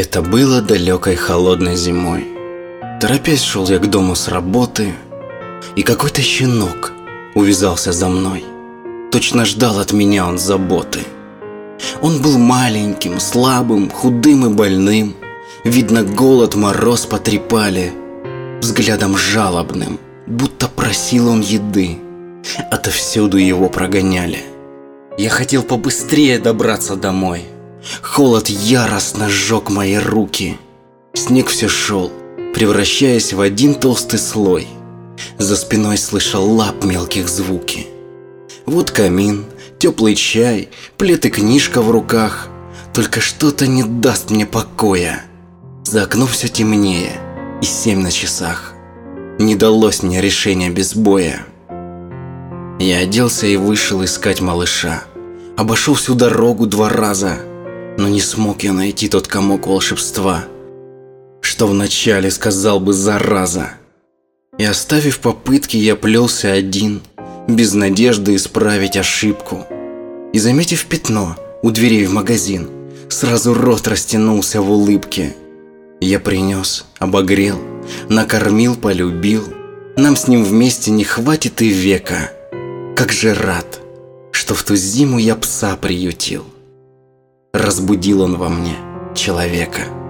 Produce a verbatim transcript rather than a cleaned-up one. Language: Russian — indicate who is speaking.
Speaker 1: Это было далекой холодной зимой. Торопясь шел я к дому с работы, и какой-то щенок увязался за мной. Точно ждал от меня он заботы. Он был маленьким, слабым, худым и больным. Видно, голод, мороз потрепали. Взглядом жалобным, будто просил он еды. Отовсюду его прогоняли. Я хотел побыстрее добраться домой. Холод яростно сжег мои руки. Снег все шел, превращаясь в один толстый слой. За спиной слышал лап мелких звуки. Вот камин, теплый чай, плед и книжка в руках. Только что-то не даст мне покоя. За окном все темнее, и семь на часах. Не далось мне решение без боя. Я оделся и вышел искать малыша. Обошел всю дорогу два раза, но не смог я найти тот комок волшебства, что вначале сказал бы зараза. И оставив попытки, я плелся один, без надежды исправить ошибку. И заметив пятно у дверей в магазин, сразу рот растянулся в улыбке. Я принес, обогрел, накормил, полюбил. Нам с ним вместе не хватит и века. Как же рад, что в ту зиму я пса приютил. Разбудил он во мне человека.